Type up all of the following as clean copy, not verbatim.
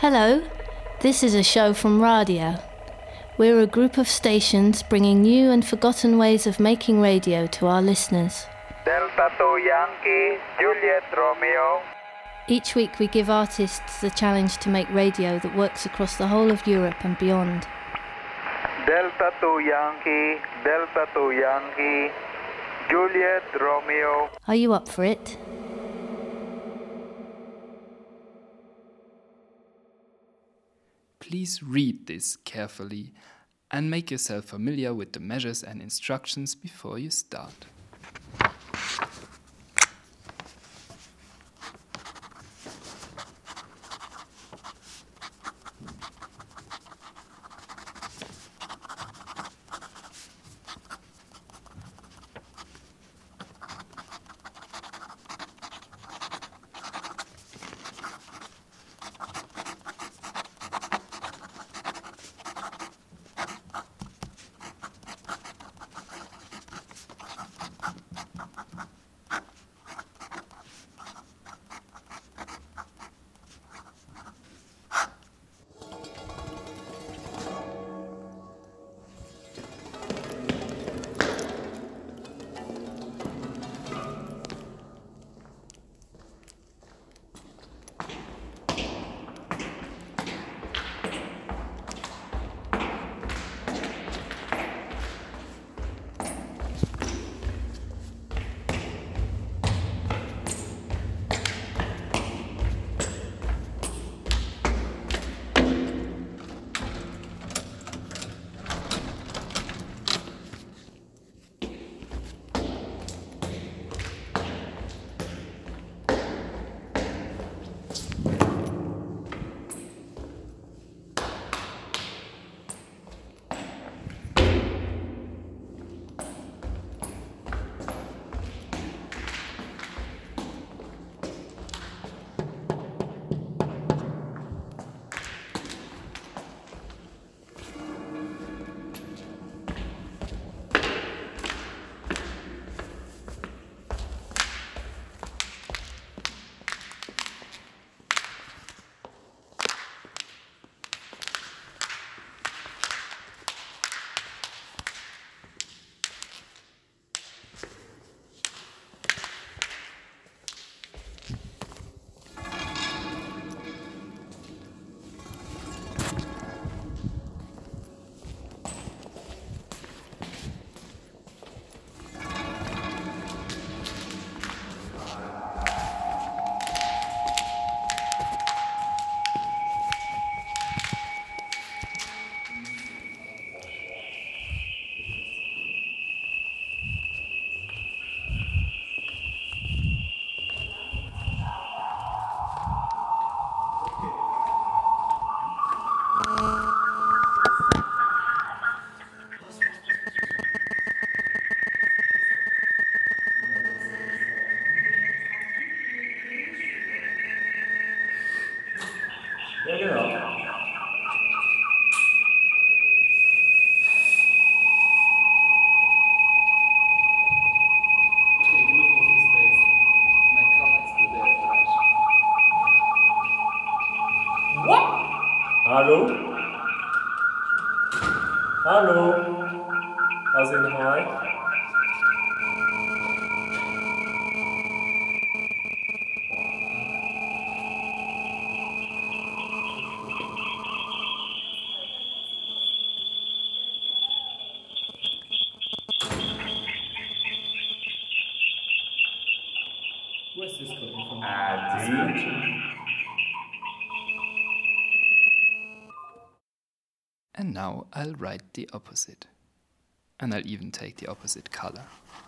Hello, this is a show from Radio. We're a group of stations bringing new and forgotten ways of making radio to our listeners. Delta 2 Yankee, Juliet Romeo. Each week we give artists the challenge to make radio that works across the whole of Europe and beyond. Delta 2 Yankee, Delta 2 Yankee, Juliet Romeo. Are you up for it? Please read this carefully and make yourself familiar with the measures and instructions before you start. Hallo? Hallo? Was in Hai? Where is this coming from? And now I'll write the opposite. And I'll even take the opposite color.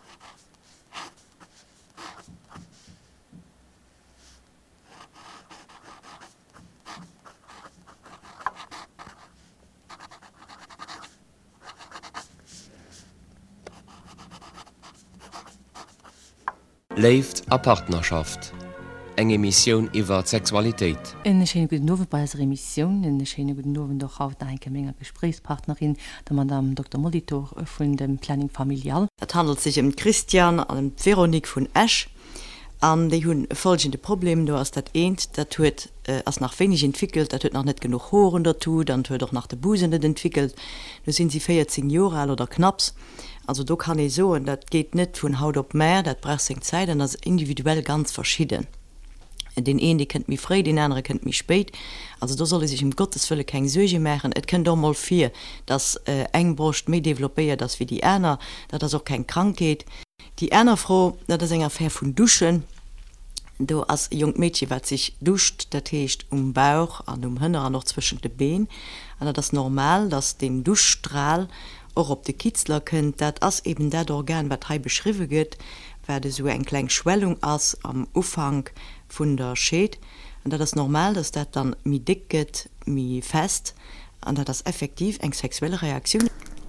Leeft a Partnerschaft. Eng Emission iwwer Sexualität. En schönen guten Abend bei unserer Emission. En schönen guten Abend doch auch eine Menge Gesprächspartnerin, der Madame Dr. Molitor von dem Planning Familial. Es handelt sich um Christian und Veronique von Esch. an die hun folgende Problem du hast dat eenent dat huet as nach wenig entwickelt, dat huet noch net genug Horen dazu, dann huet doch nach de Busen net entwickelt. Du sind sie 14 Jahre oder knapps. Also du kann ich so und dat geht net vun Haut op Meer, dat brech Zeit und das individuell ganz verschieden. Den einen die kennt mich frei, den andere kennt mich spät. Also da soll sich um Gottes Willen kein Sorge machen. Es kann doch mal viel, dass Engbrust mehr developiert, als wie die einer, dass das auch keine Krankheit. Die einer Frau, das ist eine Affäre von Duschen. Du als jung Mädchen, was sich duscht, das heißt Bauch und Hände noch zwischen den Beinen. Und das ist normal, dass den Duschstrahl auch auf die Kitzler könnt, das ist eben das Organ, was hier beschrieben wird, werde so eine kleine Schwellung ist am Anfang von der Schäd. Und das ist normal, dass das dann mehr dick geht, mehr fest. Und das ist effektiv eine sexuelle Reaktion.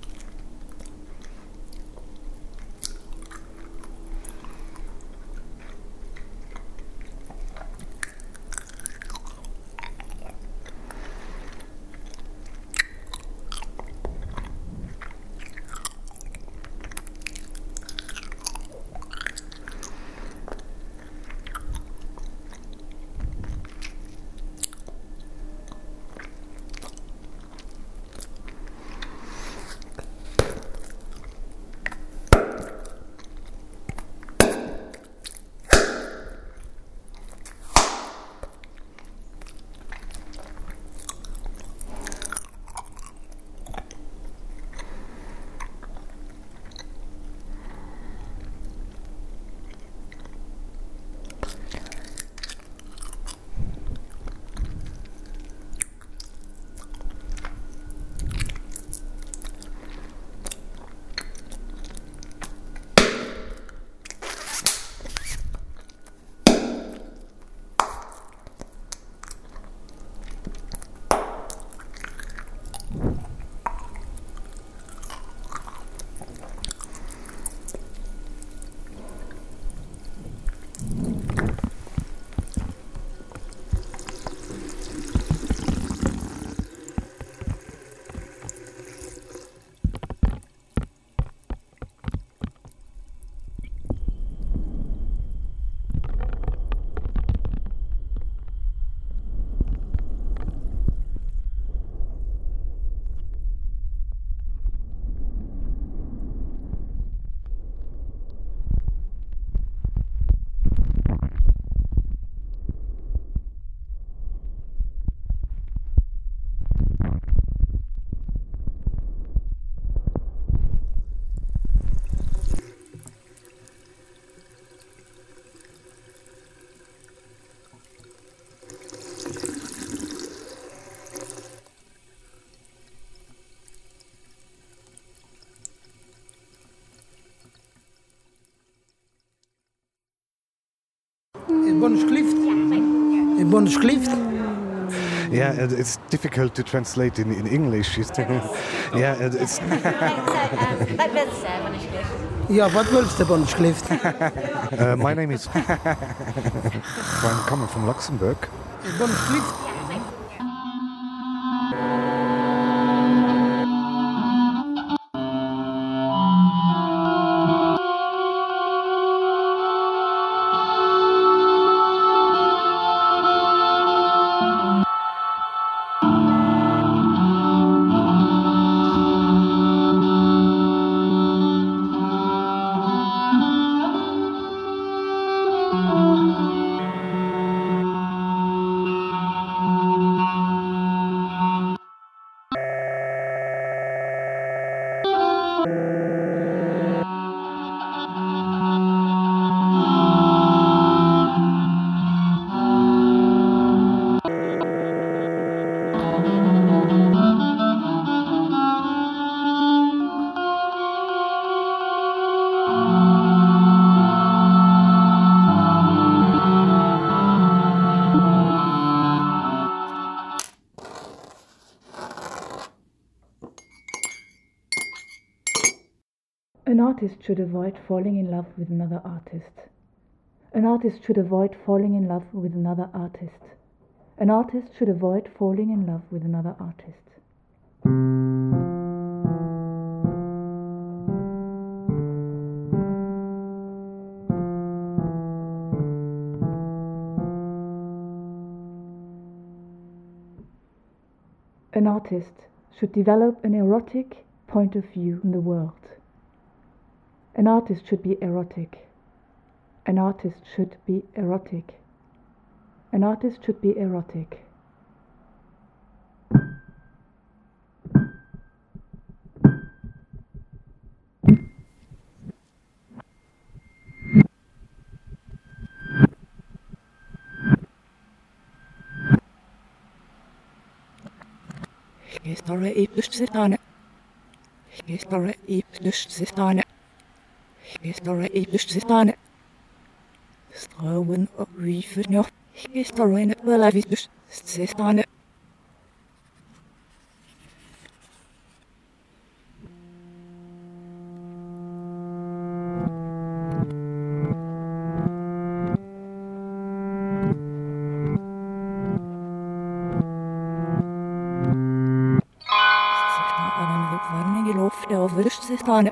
Bonus Clift. Yeah, it's difficult to translate in English. Yeah, it's. Ja, wat willst du, Bonus Clift? My name is. I'm coming from Luxembourg. Bonus Clift. An artist should avoid falling in love with another artist. An artist should avoid falling in love with another artist. An artist should avoid falling in love with another artist. An artist should develop an erotic point of view on the world. An artist should be erotic. An artist should be erotic. An artist should be erotic. Historie i plustsitane. Historie i plustsitane. Historie i plustsitane. Strøven og ryfen opp. Historien er i plustsitane. Plustsitane.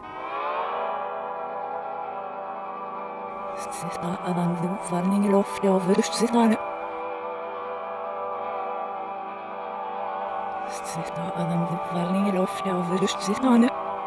Sista avanvarning i loftet av plustsitane. Sista avanvarning i loftet av plustsitane.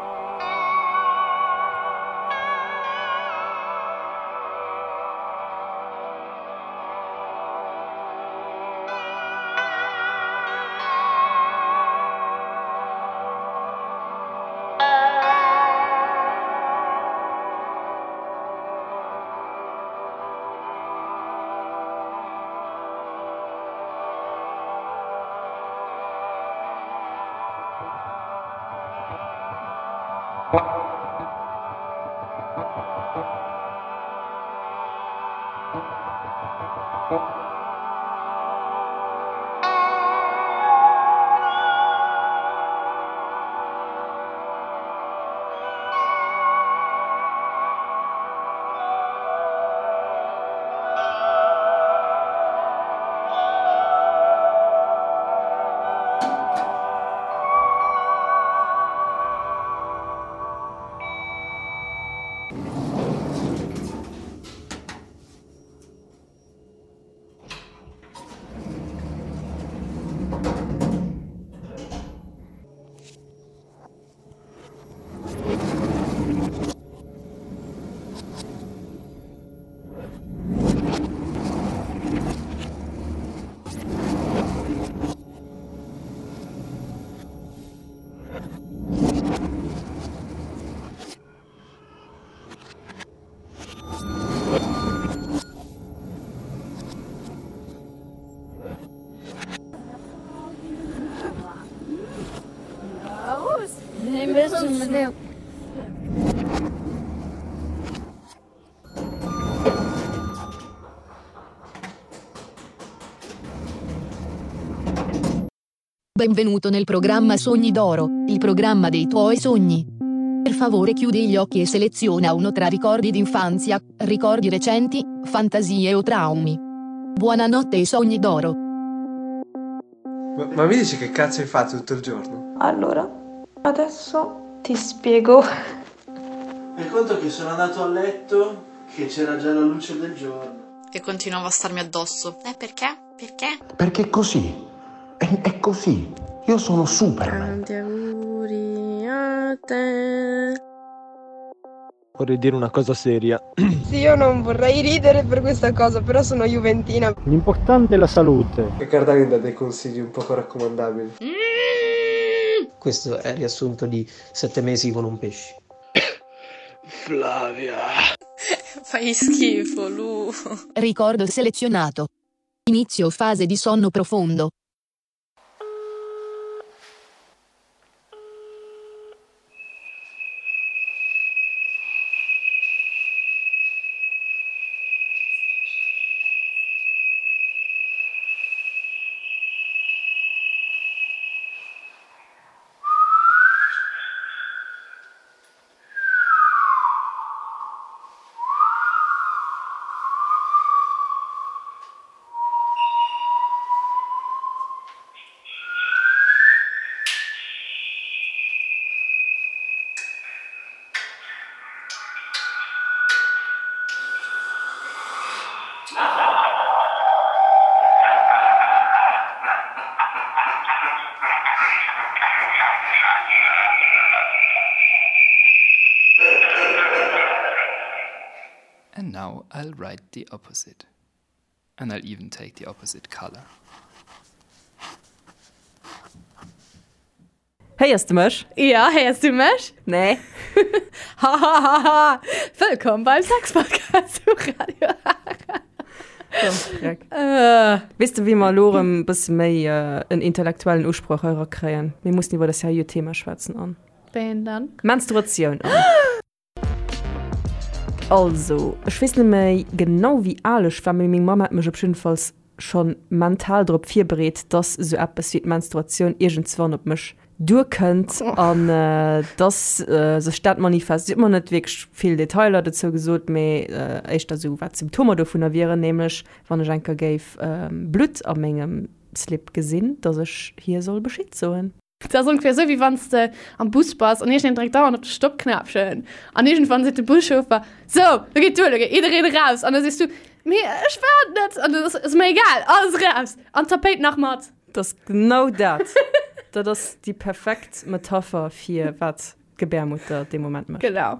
Benvenuto nel programma Sogni d'Oro, il programma dei tuoi sogni. Per favore chiudi gli occhi e seleziona uno tra ricordi d'infanzia, ricordi recenti, fantasie o traumi. Buonanotte e sogni d'oro. Ma mi dici che cazzo hai fatto tutto il giorno? Allora, adesso ti spiego. Fai conto che sono andato a letto, che c'era già la luce del giorno. E continuava a starmi addosso. Perché? Perché? Perché così. È così. Io sono Superman. Tanti auguri a te. Vorrei dire una cosa seria. Sì, io non vorrei ridere per questa cosa, però sono juventina. L'importante è la salute. E Cardani dà dei consigli un poco raccomandabili. Questo è il riassunto di 7 mesi con un pesce. Flavia. Fai schifo, Lu. Ricordo selezionato. Inizio fase di sonno profondo. now I'll write the opposite. And I'll even take the opposite color. Hörst du mich? Ja, hörst du mich? Nee. Hahaha. Willkommen beim Sex-Podcast zu Radio. Weißt du, wie wir Lorem ein bisschen mehr einen intellektuellen Ausspruch kriegen? Wir mussten über das Thema schwätzen an. Wen dann? Menstruation. Also, ich weiß nicht mehr genau wie alles, weil meine Mama hat mich auf jeden Fall schon mental darauf vorbereitet, dass so etwas wie die Menstruation irgendwann auf mich durchkommt. Und das so steht manifest. Ich habe mir nicht wirklich viele Details dazu gesagt, aber echt so, was Symptome davon wären, nämlich, wenn ich einfach Blut an meinem Slip gesehen, dass ich hier soll Bescheid sagen. Das ist ungefähr so, wie wenn du am Bus bist und ich direkt da auf den Stoppknöpfchen. Und irgendwann sieht der Buschauffeur, so, da geht durch, jeder raus. Und dann siehst du, mir, ich werde nicht. Und das ist mir egal, alles raus. Und Tapet nach Matt. Das ist genau das. Das ist die perfekte Metapher für was Gebärmutter in dem Moment macht. Genau.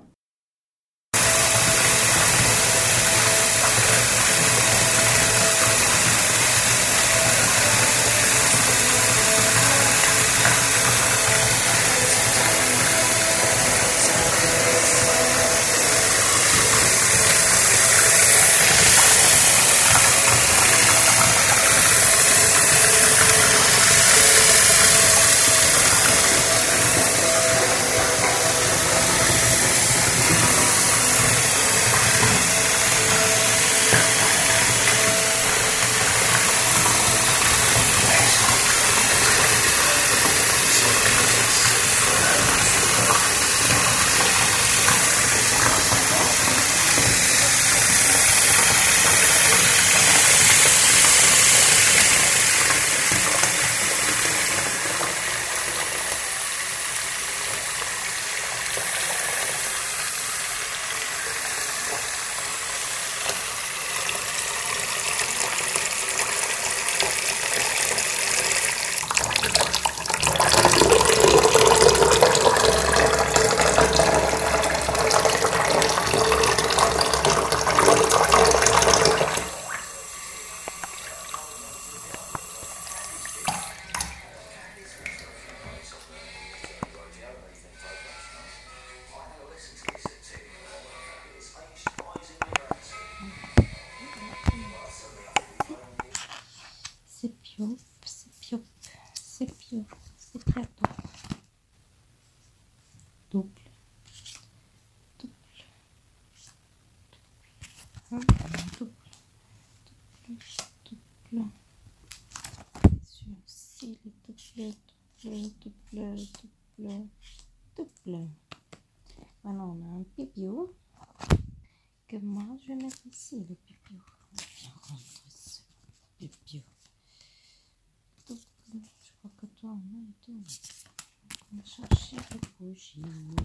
Maintenant, on a un pipiou que moi, je vais mettre ici, le pipiou. Viens rendre ce pipiou. Je crois que toi, on a et tout. On va chercher le bougie.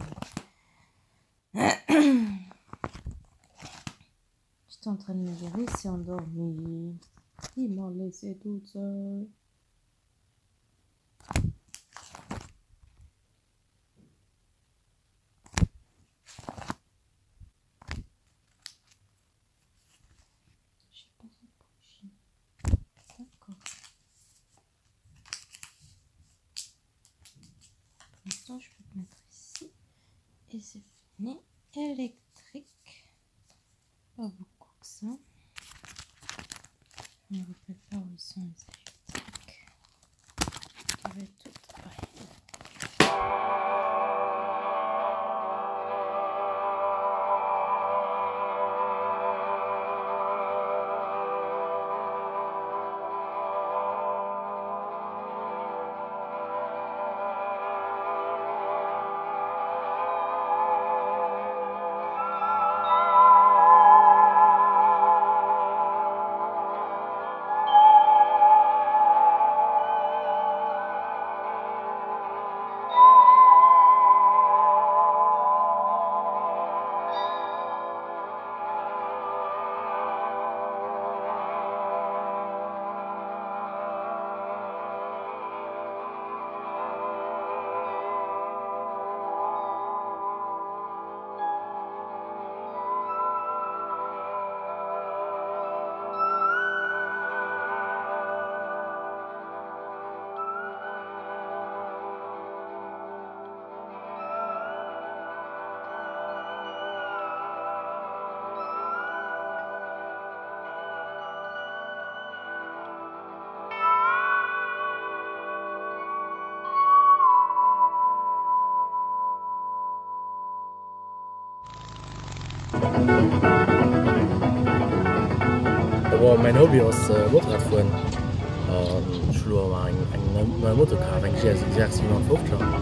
J'étais en train de me dire, il s'est endormi. Il m'a laissé toute seule. Je peux te mettre ici et c'est fini. Électrique, pas beaucoup que ça. Je me rappelle pas où ils sont les électriques. Ça va être tout pareil. Well, mein Hobby ist Motorradfahren. Ich habe eine Motorcar, wenn ich jetzt 650 habe.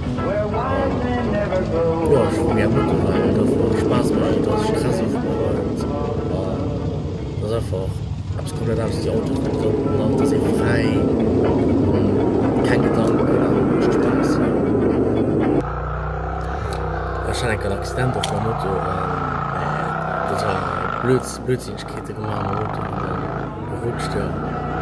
Ja, ich fahre gerne Motor, weil das Spaß macht, das ist krass aufgebaut. Das ist einfach, ich habe es komplett aus die Autos genommen, das ist frei, kein Gedanken, Spaß. Wahrscheinlich ein Accident auf dem Motor. Das war Blödsinnigkeiten gemacht am Motor und dann gerutscht, ja.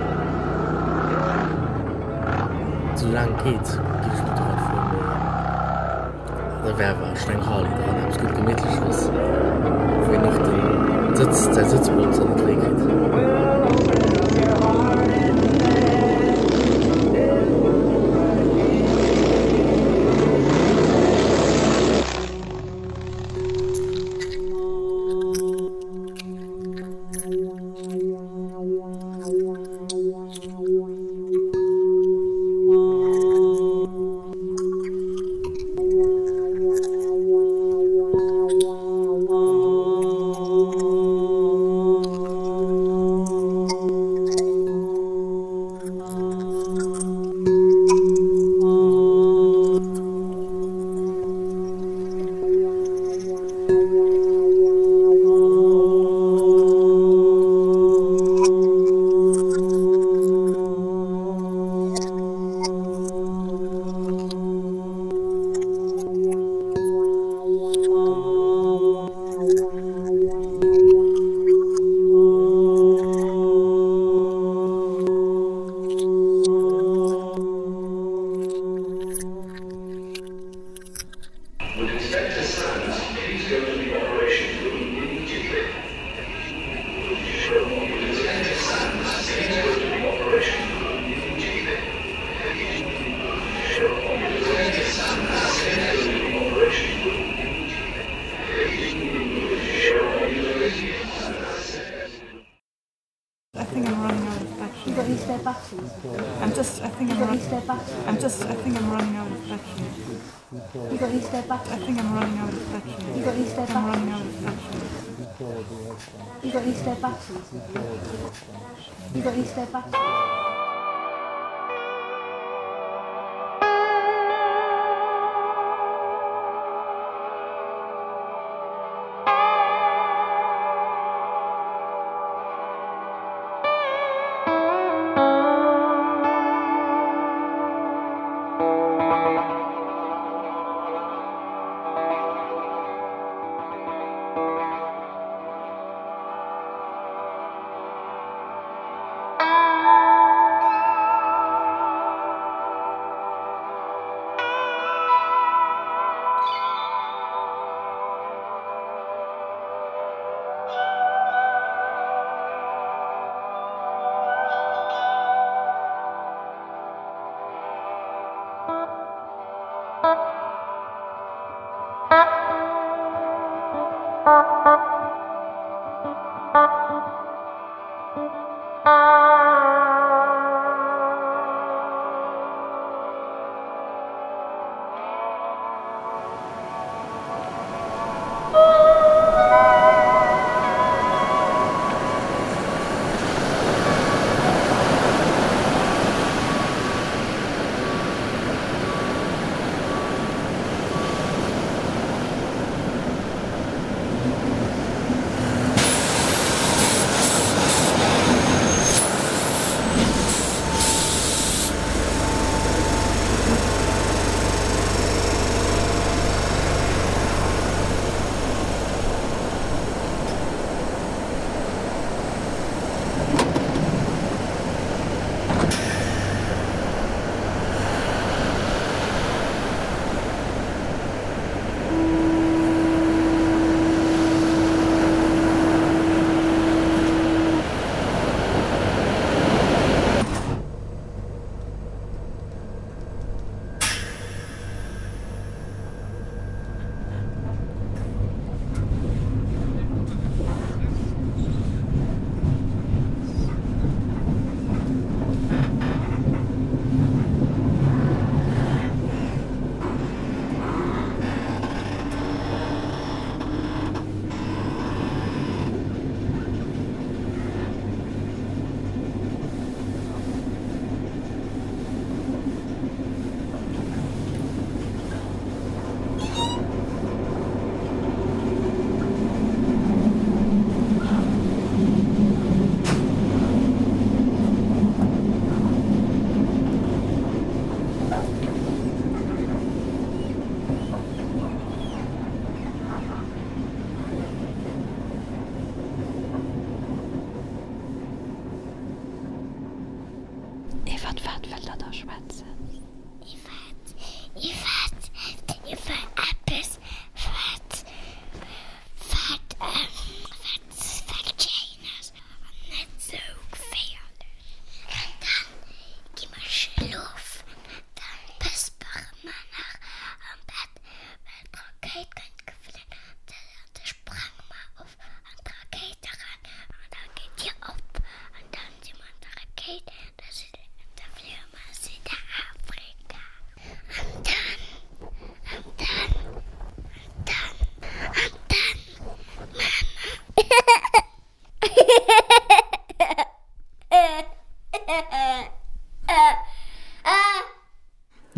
So lang geht's, gebe ich Motorrad vor. Da wäre streng Harley dran, habe ich gut gemütlich was. Wo ich noch der Sitzplatz an den Weg geht.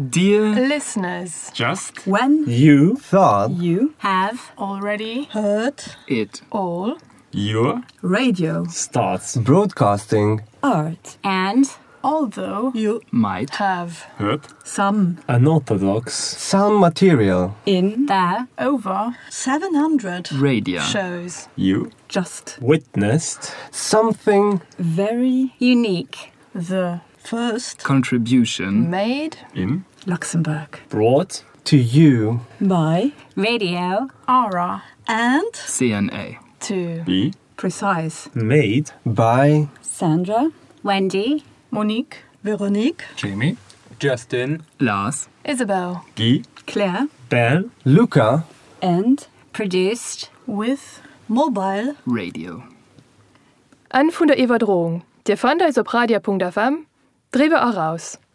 Dear listeners, just when you thought you have already heard it all, your radio starts broadcasting art, and although you might have heard some unorthodox sound material in the over 700 radio shows, you just witnessed something very unique. The first contribution made in Luxembourg, brought to you by Radio Ara and CNA to be precise, made by Sandra, Wendy, Monique, Veronique, Jamie, Justin, Lars, Isabel, Guy, Claire, Ben, Luca, and produced with Mobile Radio. An vun der Iwerdrohung. Dir fand als op radio.fm, Drwe a raus.